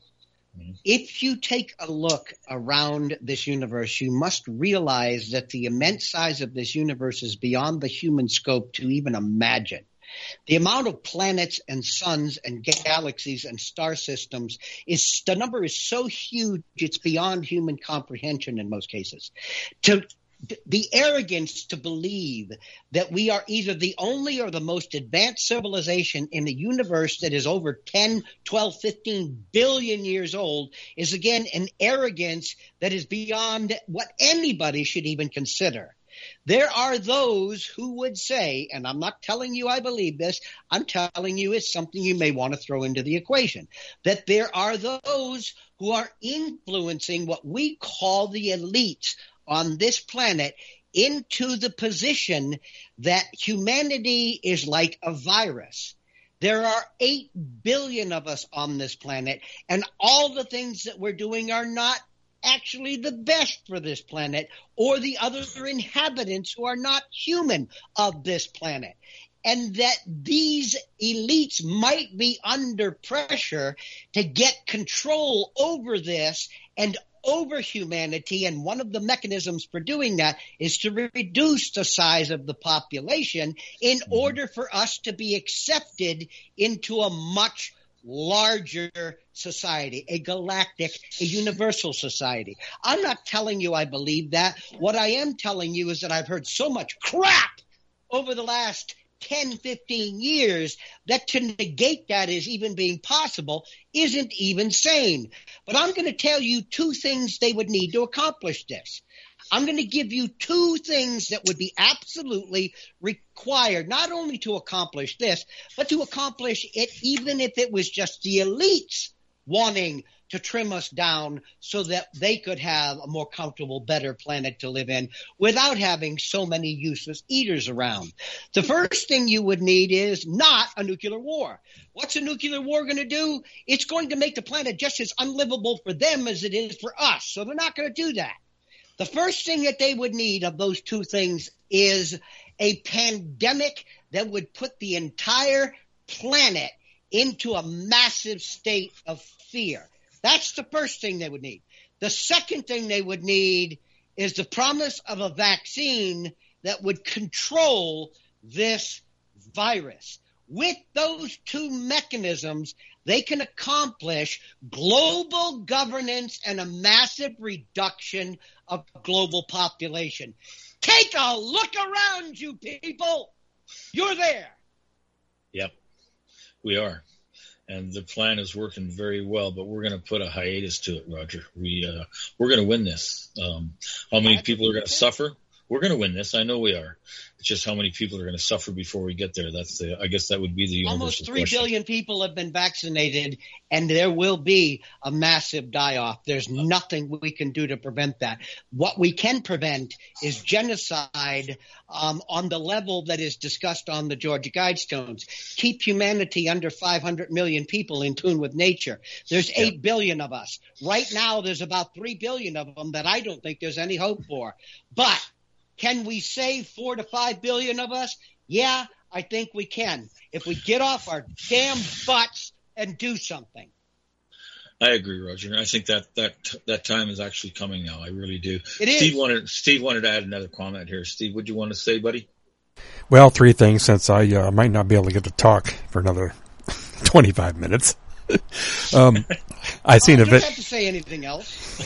If you take a look around this universe, you must realize that the immense size of this universe is beyond the human scope to even imagine. The amount of planets and suns and galaxies and star systems is the number is so huge it's beyond human comprehension in most cases. To The arrogance to believe that we are either the only or the most advanced civilization in the universe that is over ten, twelve, fifteen billion years old is, again, an arrogance that is beyond what anybody should even consider. There are those who would say, and I'm not telling you I believe this, I'm telling you it's something you may want to throw into the equation, that there are those who are influencing what we call the elites on this planet into the position that humanity is like a virus. There are eight billion of us on this planet, and all the things that we're doing are not actually the best for this planet or the other inhabitants who are not human of this planet. And that these elites might be under pressure to get control over this and over humanity, and one of the mechanisms for doing that is to reduce the size of the population in mm-hmm. order for us to be accepted into a much larger society, a galactic, a universal society. I'm not telling you I believe that. What I am telling you is that I've heard so much crap over the last ten, fifteen years that to negate that as even being possible isn't even sane. But I'm going to tell you two things they would need to accomplish this. I'm going to give you two things that would be absolutely required, not only to accomplish this, but to accomplish it even if it was just the elites wanting to trim us down so that they could have a more comfortable, better planet to live in without having so many useless eaters around. The first thing you would need is not a nuclear war. What's a nuclear war going to do? It's going to make the planet just as unlivable for them as it is for us. So they're not going to do that. The first thing that they would need of those two things is a pandemic that would put the entire planet into a massive state of fear. That's the first thing they would need. The second thing they would need is the promise of a vaccine that would control this virus. With those two mechanisms, they can accomplish global governance and a massive reduction of global population. Take a look around you, people. You're there. Yep, we are. and the plan is working very well. But we're going to put a hiatus to it, Roger. We uh, we're going to win this. Um, how many people are going to suffer? We're going to win this. I know we are. It's just how many people are going to suffer before we get there. That's the. I guess that would be the universal Almost three question. billion people have been vaccinated, and there will be a massive die-off. There's nothing we can do to prevent that. What we can prevent is genocide um, on the level that is discussed on the Georgia Guidestones. Keep humanity under five hundred million people in tune with nature. There's eight yeah. billion of us. Right now, there's about three billion of them that I don't think there's any hope for. But can we save four to five billion of us? Yeah, I think we can. If we get off our damn butts and do something. I agree, Roger. I think that that that time is actually coming now. I really do. It is. Steve wanted Steve wanted to add another comment here. Steve, what do you want to say, buddy? Well, three things, since I uh, might not be able to get to talk for another twenty-five minutes. um, I seen oh, a video. Don't have to say anything else.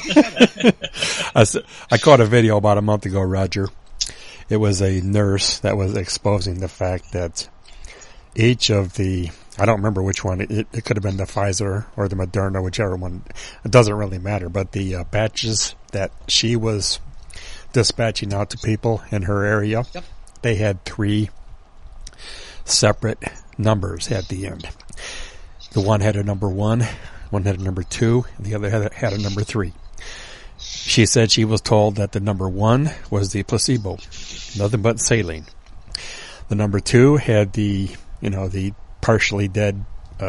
I, I caught a video about a month ago, Roger. It was a nurse that was exposing the fact that each of the, I don't remember which one, it, it could have been the Pfizer or the Moderna, whichever one, it doesn't really matter, but the uh, batches that she was dispatching out to people in her area, yep. they had three separate numbers at the end. The one had a number one, one had a number two, and the other had a, had a number three. She said she was told that the number one was the placebo, nothing but saline. The number two had the, you know, the partially dead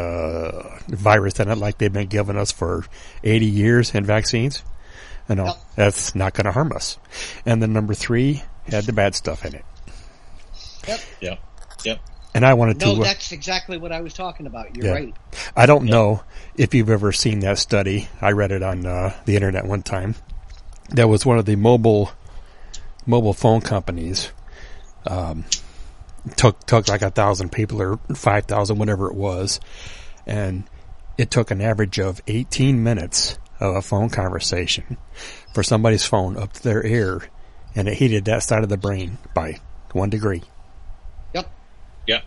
uh virus in it, like they've been giving us for eighty years in vaccines. You know, yep. that's not going to harm us. And the number three had the bad stuff in it. Yep. Yep. Yep. And I wanted no, to. No, that's exactly what I was talking about. You're yeah. right. I don't yep. know if you've ever seen that study. I read it on uh, the internet one time. That was one of the mobile mobile phone companies. Um, took took like a thousand people or five thousand, whatever it was, and it took an average of eighteen minutes of a phone conversation for somebody's phone up to their ear, and it heated that side of the brain by one degree. Yep. Yep.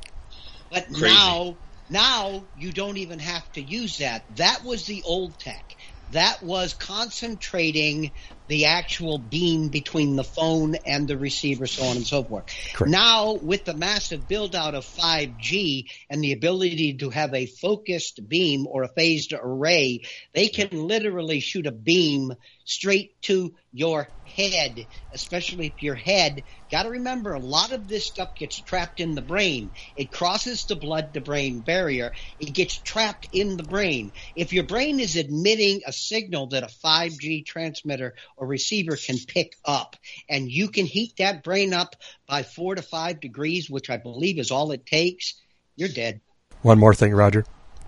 But Crazy. now, now you don't even have to use that. That was the old tech. That was concentrating the actual beam between the phone and the receiver, so on and so forth. Correct. Now, with the massive build-out of five G and the ability to have a focused beam or a phased array, they can literally shoot a beam straight to your head, especially if your head – got to remember, a lot of this stuff gets trapped in the brain. It crosses the blood-to-brain barrier. It gets trapped in the brain. If your brain is emitting a signal that a five G transmitter or receiver can pick up, and you can heat that brain up by four to five degrees, which I believe is all it takes, you're dead. One more thing, Roger.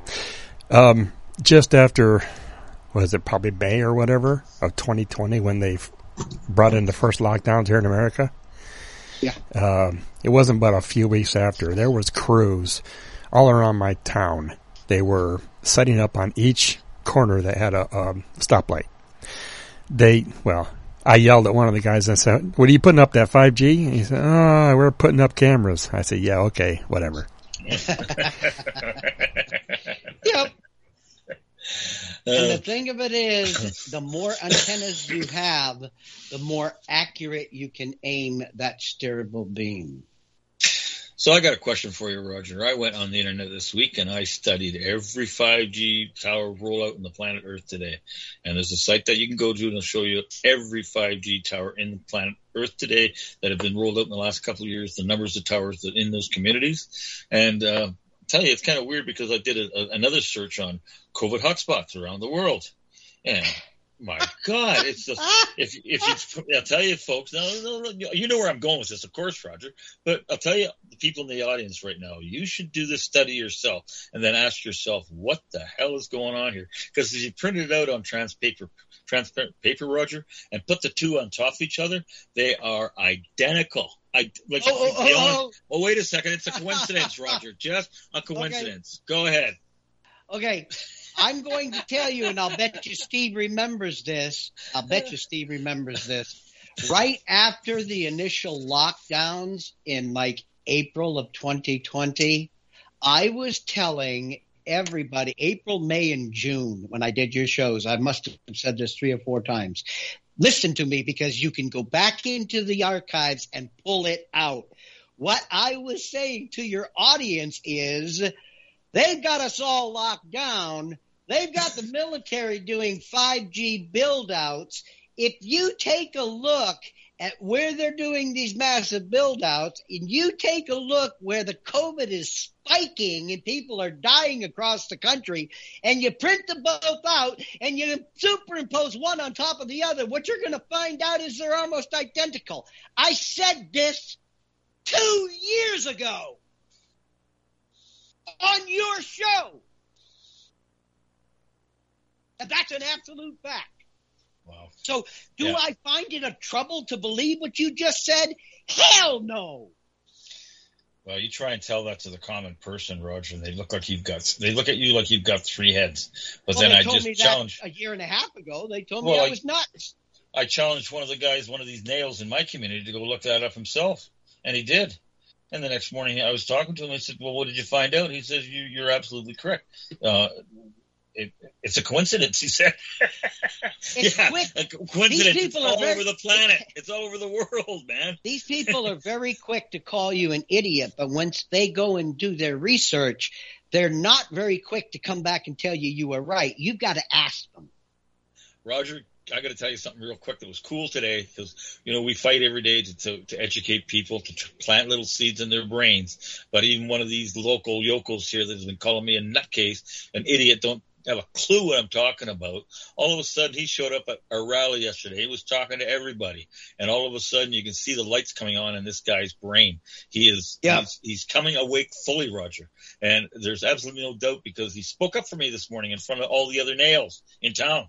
Um, just after, was it probably May or whatever, of twenty twenty, when they brought in the first lockdowns here in America? Yeah. Um, it wasn't but a few weeks after. There was crews all around my town. They were setting up on each corner that had a um, stoplight. They, well, I yelled at one of the guys and said, "What are you putting up, that five G?" And he said, "Oh, we're putting up cameras." I said, "Yeah, okay, whatever." Yep. And the thing of it is, the more antennas you have, the more accurate you can aim that steerable beam. So I got a question for you, Roger. I went on the internet this week and I studied every five G tower rollout in the planet Earth today. And there's a site that you can go to and it'll show you every five G tower in the planet Earth today that have been rolled out in the last couple of years, the numbers of towers that in those communities. And uh, I'll tell you, it's kind of weird because I did a, a, another search on COVID hotspots around the world. And my God, it's just, if, if you, I'll tell you folks, no, no, no, you know where I'm going with this, of course, Roger, but I'll tell you, the people in the audience right now, you should do this study yourself and then ask yourself, what the hell is going on here? Because if you print it out on trans paper, transparent paper, Roger, and put the two on top of each other, they are identical. I, like, oh, oh, oh, oh. oh, wait a second. It's a coincidence, Roger. Just a coincidence. Okay. Go ahead. Okay. I'm going to tell you, and I'll bet you Steve remembers this. I'll bet you Steve remembers this. Right after the initial lockdowns in like April of twenty twenty, I was telling everybody, April, May, and June, when I did your shows, I must have said this three or four times, listen to me, because you can go back into the archives and pull it out. What I was saying to your audience is they've got us all locked down. They've got the military doing five G build-outs. If you take a look at where they're doing these massive build-outs, and you take a look where the COVID is spiking and people are dying across the country, and you print them both out and you superimpose one on top of the other, what you're going to find out is they're almost identical. I said this two years ago on your show. And that's an absolute fact. Wow. So do yeah. I find it a trouble to believe what you just said? Hell no. Well, you try and tell that to the common person, Roger, and they look like you've got they look at you like you've got three heads. But well, then they I told just me challenged that a year and a half ago. They told well, me I I was nuts. I challenged one of the guys, one of these nails in my community, to go look that up himself, and he did. And the next morning I was talking to him. I said, "Well, what did you find out?" He says, you, "You're absolutely correct. Uh, It, it's a coincidence," he said. It's yeah, quick. A coincidence. It's all very, over the planet. It's all over the world, man. These people are very quick to call you an idiot, but once they go and do their research, they're not very quick to come back and tell you you were right. You've got to ask them. Roger, I got to tell you something real quick that was cool today, because, you know, we fight every day to, to, to educate people, to tr- plant little seeds in their brains. But even one of these local yokels here that has been calling me a nutcase, an idiot, don't have a clue what I'm talking about. All of a sudden, he showed up at our rally yesterday. He was talking to everybody, and all of a sudden, you can see the lights coming on in this guy's brain. He is, yeah. he's, he's coming awake fully, Roger. And there's absolutely no doubt, because he spoke up for me this morning in front of all the other nails in town.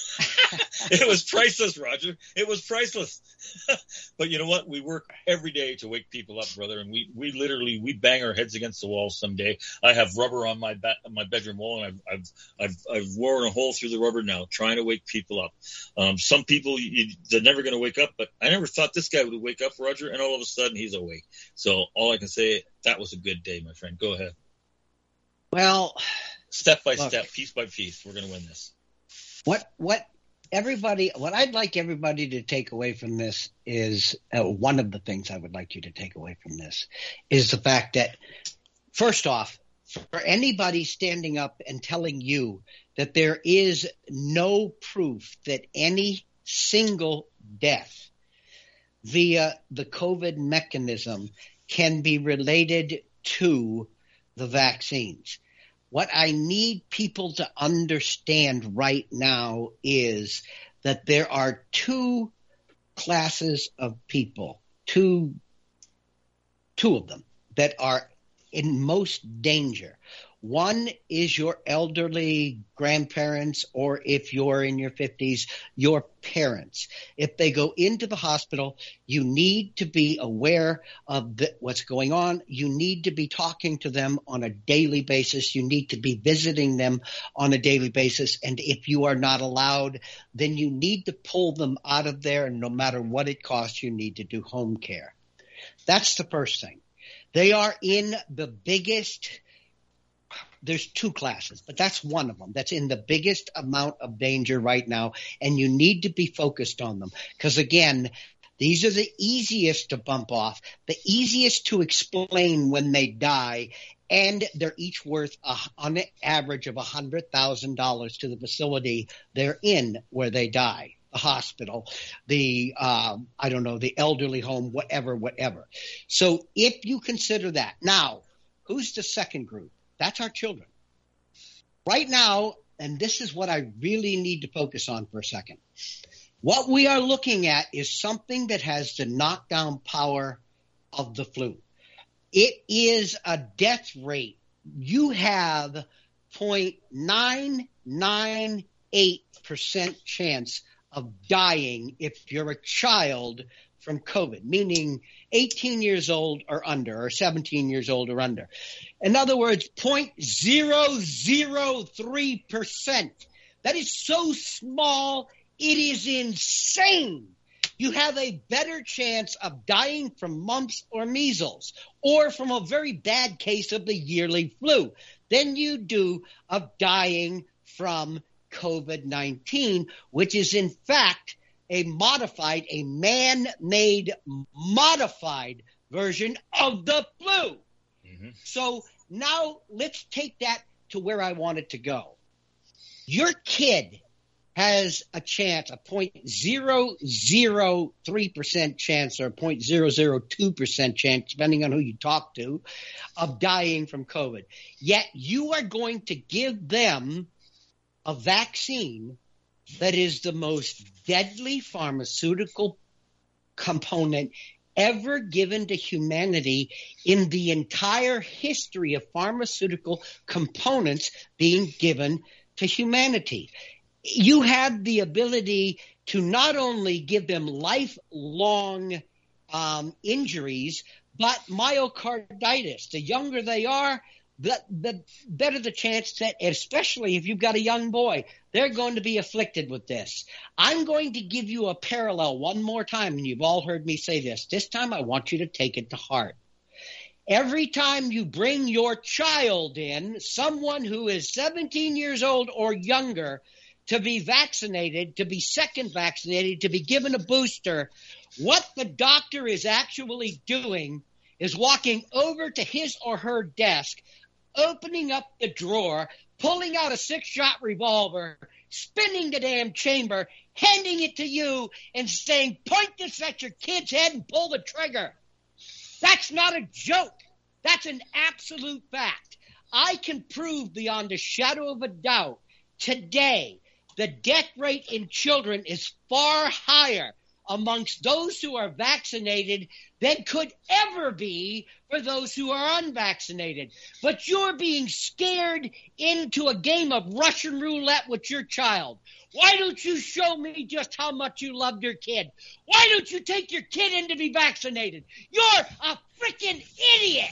It was priceless, Roger. It was priceless. But you know what? We work every day to wake people up, brother. And we, we literally, we bang our heads against the wall someday. I have rubber on my ba- my bedroom wall, and I've, I've, I've, I've worn a hole through the rubber now, trying to wake people up. Um, some people, you, they're never going to wake up, but I never thought this guy would wake up, Roger, and all of a sudden he's awake. So all I can say, that was a good day, my friend. Go ahead. Well, step by look, step, piece by piece, we're going to win this. What, what, everybody, what I'd like everybody to take away from this is uh, one of the things I would like you to take away from this is the fact that, first off, for anybody standing up and telling you that there is no proof that any single death via the COVID mechanism can be related to the vaccines. What I need people to understand right now is that there are two classes of people, two, two of them that are in most danger. One is your elderly grandparents, or if you're in your fifties, your parents. If they go into the hospital, you need to be aware of the, what's going on. You need to be talking to them on a daily basis. You need to be visiting them on a daily basis. And if you are not allowed, then you need to pull them out of there. And no matter what it costs, you need to do home care. That's the first thing. They are in the biggest – there's two classes, but that's one of them that's in the biggest amount of danger right now, and you need to be focused on them because, again, these are the easiest to bump off, the easiest to explain when they die, and they're each worth, a, on an average, of one hundred thousand dollars to the facility they're in where they die. The hospital, the, uh, I don't know, the elderly home, whatever, whatever. So if you consider that. Now, who's the second group? That's our children. Right now, and this is what I really need to focus on for a second. What we are looking at is something that has the knockdown power of the flu. It is a death rate. You have zero point nine nine eight percent chance of dying if you're a child from COVID, meaning eighteen years old or under, or seventeen years old or under. In other words, zero point zero zero three percent. That is so small, it is insane. You have a better chance of dying from mumps or measles, or from a very bad case of the yearly flu. than you do of dying from COVID nineteen, which is in fact a modified, a man-made modified version of the flu. Mm-hmm. So now let's take that to where I want it to go. Your kid has a chance, a zero point zero zero three percent chance or a zero point zero zero two percent chance, depending on who you talk to, of dying from COVID. Yet you are going to give them a vaccine that is the most deadly pharmaceutical component ever given to humanity in the entire history of pharmaceutical components being given to humanity. You have the ability to not only give them lifelong um, injuries, but myocarditis. The younger they are, the, the better the chance that, especially if you've got a young boy, they're going to be afflicted with this. I'm going to give you a parallel one more time, and you've all heard me say this. This time I want you to take it to heart. Every time you bring your child in, someone who is seventeen years old or younger, to be vaccinated, to be second vaccinated, to be given a booster, what the doctor is actually doing is walking over to his or her desk, opening up the drawer, pulling out a six-shot revolver, spinning the damn chamber, handing it to you, and saying, point this at your kid's head and pull the trigger. That's not a joke. That's an absolute fact. I can prove beyond a shadow of a doubt today the death rate in children is far higher amongst those who are vaccinated than could ever be for those who are unvaccinated. But you're being scared into a game of Russian roulette with your child. Why don't you show me just how much you loved your kid? Why don't you take your kid in to be vaccinated? You're a freaking idiot.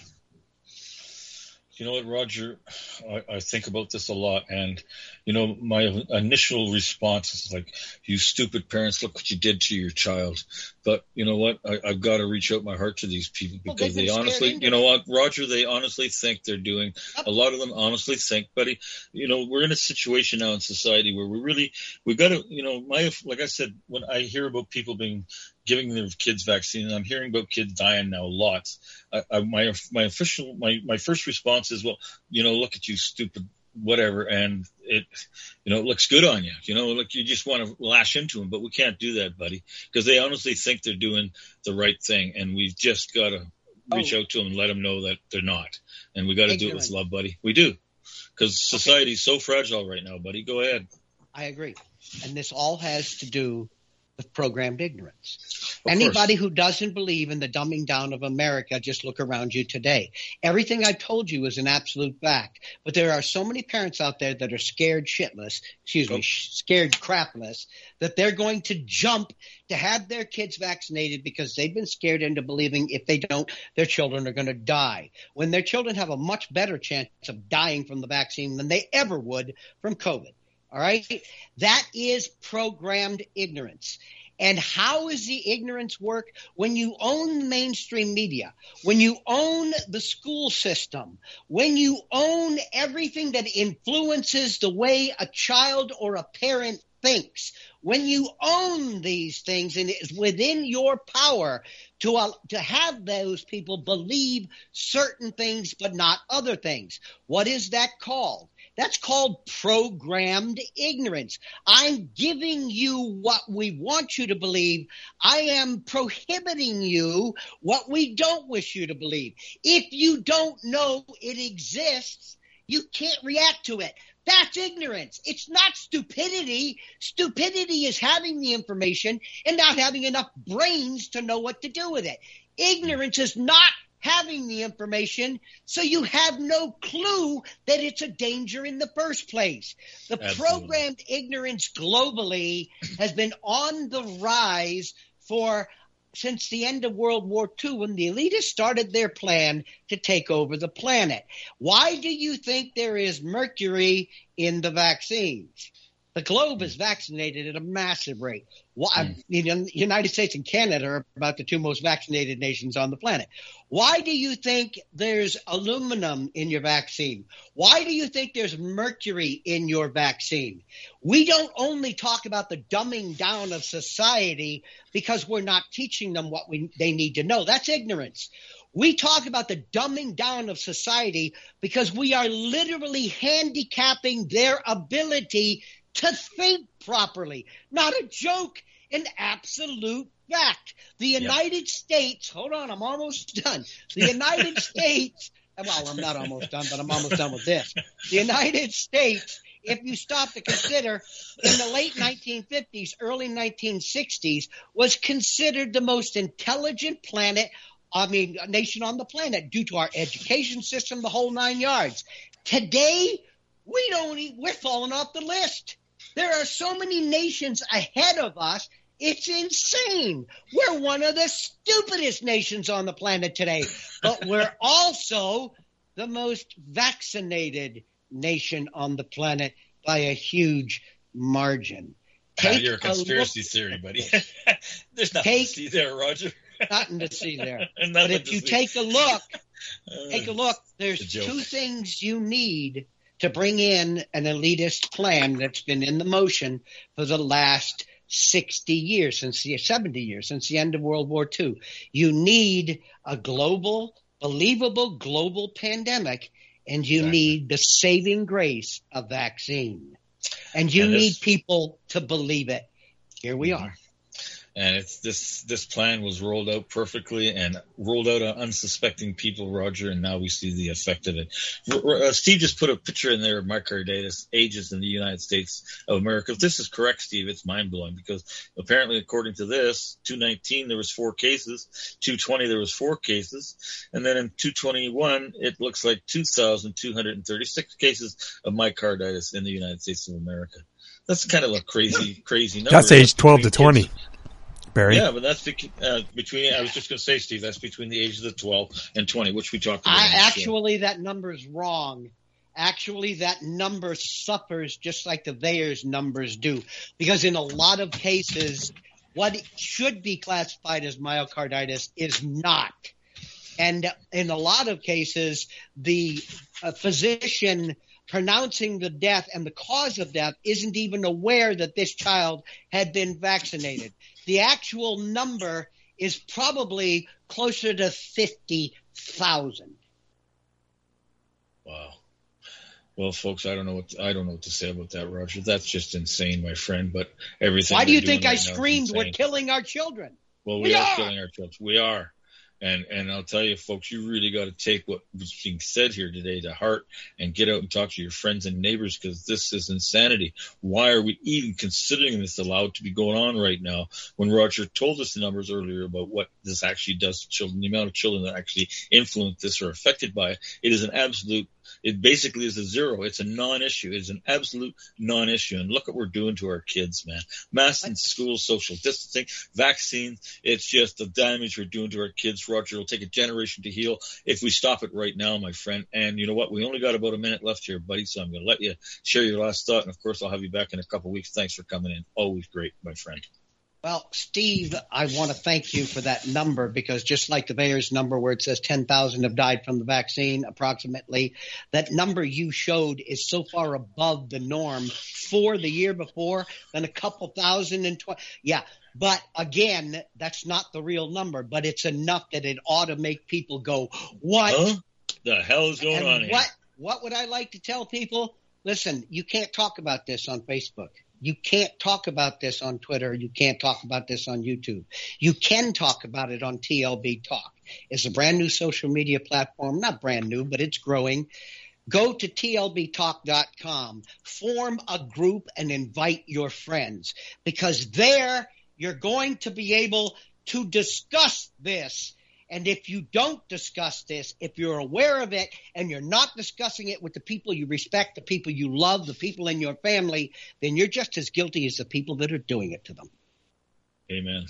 You know what, Roger? I, I think about this a lot, and you know, my initial response is like, "You stupid parents! Look what you did to your child." But you know what? I, I've got to reach out my heart to these people because well, they honestly, you know what, Roger? They honestly think they're doing. A lot of them honestly think, buddy. You know, we're in a situation now in society where we really, we got to, you know, my like I said, when I hear about people being giving their kids vaccines, I'm hearing about kids dying now lots. I, I, my my official my, my first response is, well, you know, look at you, stupid whatever, and it, you know, it looks good on you. You know, like you just want to lash into them, but we can't do that, buddy, because they honestly think they're doing the right thing, and we've just got to reach oh. out to them and let them know that they're not, and we got to do it with love, buddy. We do, because society's okay. so fragile right now, buddy. Go ahead. I agree, and this all has to do with programmed ignorance. Of Anybody course. who doesn't believe in the dumbing down of America, just look around you today. Everything I told you is an absolute fact. But there are so many parents out there that are scared shitless, excuse oh. me, scared crapless, that they're going to jump to have their kids vaccinated because they've been scared into believing if they don't, their children are going to die. When their children have a much better chance of dying from the vaccine than they ever would from COVID. All right? That is programmed ignorance. And how does the ignorance work? When you own the mainstream media, when you own the school system, when you own everything that influences the way a child or a parent thinks, when you own these things and it is within your power to, uh, to have those people believe certain things but not other things, what is that called? That's called programmed ignorance. I'm giving you what we want you to believe. I am prohibiting you what we don't wish you to believe. If you don't know it exists, you can't react to it. That's ignorance. It's not stupidity. Stupidity is having the information and not having enough brains to know what to do with it. Ignorance is not having the information, so you have no clue that it's a danger in the first place. The Absolutely. Programmed ignorance globally has been on the rise for since the end of World War Two, when the elitists started their plan to take over the planet. Why do you think there is mercury in the vaccines? The globe is vaccinated at a massive rate. Why, mm. The United States and Canada are about the two most vaccinated nations on the planet. Why do you think there's aluminum in your vaccine? Why do you think there's mercury in your vaccine? We don't only talk about the dumbing down of society because we're not teaching them what we, they need to know. That's ignorance. We talk about the dumbing down of society because we are literally handicapping their ability to think properly. Not a joke, an absolute fact. The United yep. States, hold on, I'm almost done. The United States, well, I'm not almost done, but I'm almost done with this. The United States, if you stop to consider, in the late nineteen fifties, early nineteen sixties, was considered the most intelligent planet, I mean, nation on the planet due to our education system, the whole nine yards. Today, we don't, e- we're falling off the list. There are so many nations ahead of us. It's insane. We're one of the stupidest nations on the planet today, but we're also the most vaccinated nation on the planet by a huge margin. Take You're a conspiracy a theory, buddy. There's nothing take, to see there, Roger. Nothing to see there. But if you see. take a look, take a look, there's two things you need to bring in an elitist plan that's been in the motion for the last sixty years, since the seventy years, since the end of World War Two. You need a global, believable global pandemic, and you exactly. need the saving grace of vaccine. And you and this, need people to believe it. Here we mm-hmm. are. And it's this this plan was rolled out perfectly and rolled out on unsuspecting people, Roger, and now we see the effect of it. Uh, Steve just put a picture in there of myocarditis ages in the United States of America. If this is correct, Steve, it's mind-blowing because apparently, according to this, two nineteen there was four cases, two twenty there was four cases, and then in two twenty-one it looks like two thousand two hundred thirty-six cases of myocarditis in the United States of America. That's kind of a crazy, crazy number. That's age twelve to twenty. Kids. Barry. Yeah, but that's uh, between, I was just going to say, Steve, that's between the ages of twelve and twenty, which we talked about. I, actually, that number is wrong. Actually, that number suffers just like the VAERS numbers do. Because in a lot of cases, what should be classified as myocarditis is not. And in a lot of cases, the uh, physician pronouncing the death and the cause of death isn't even aware that this child had been vaccinated. The actual number is probably closer to fifty thousand. Wow. Well, folks, I don't know what I don't know what to say about that, Roger. That's just insane, my friend. But everything. Why do you think I screamed, "We're killing our children"? Well, we, we are, are killing our children. We are. And and I'll tell you, folks, you really got to take what was being said here today to heart and get out and talk to your friends and neighbors because this is insanity. Why are we even considering this allowed to be going on right now when Roger told us the numbers earlier about what this actually does to children, the amount of children that actually influence this or affected by it? It is an absolute It basically is a zero. It's a non-issue. It's an absolute non-issue. And look what we're doing to our kids, man. Masks in schools, social distancing, vaccines. It's just the damage we're doing to our kids, Roger. It'll take a generation to heal if we stop it right now, my friend. And you know what? We only got about a minute left here, buddy, so I'm going to let you share your last thought. And, of course, I'll have you back in a couple of weeks. Thanks for coming in. Always great, my friend. Well, Steve, I want to thank you for that number because just like the VAERS number where it says ten thousand have died from the vaccine approximately, that number you showed is so far above the norm for the year before than a couple thousand and twenty. Yeah, but again, that's not the real number, but it's enough that it ought to make people go, what huh? the hell is going and on here? What, what would I like to tell people? Listen, you can't talk about this on Facebook. You can't talk about this on Twitter. You can't talk about this on YouTube. You can talk about it on T L B Talk. It's a brand new social media platform. Not brand new, but it's growing. Go to T L B talk dot com, form a group, and invite your friends because there you're going to be able to discuss this. And if you don't discuss this, if you're aware of it and you're not discussing it with the people you respect, the people you love, the people in your family, then you're just as guilty as the people that are doing it to them. Amen.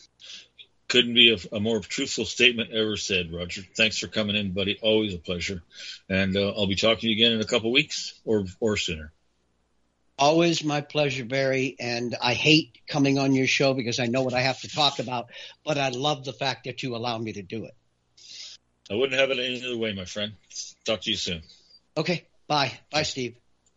Couldn't be a, a more truthful statement ever said, Roger. Thanks for coming in, buddy. Always a pleasure. And uh, I'll be talking to you again in a couple weeks or or sooner. Always my pleasure, Barry. And I hate coming on your show because I know what I have to talk about, but I love the fact that you allow me to do it. I wouldn't have it any other way, my friend. Talk to you soon. Okay. Bye. Bye, Steve.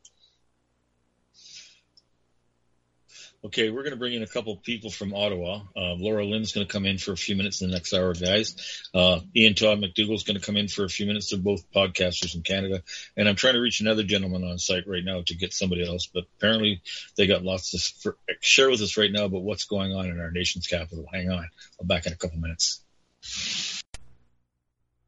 Okay, we're going to bring in a couple people from Ottawa. Uh, Laura Lynn's going to come in for a few minutes in the next hour, guys. Uh, Ian Todd McDougall's going to come in for a few minutes. They're both podcasters in Canada. And I'm trying to reach another gentleman on site right now to get somebody else. But apparently they got lots to share with us right now about what's going on in our nation's capital. Hang on. I'll be back in a couple minutes.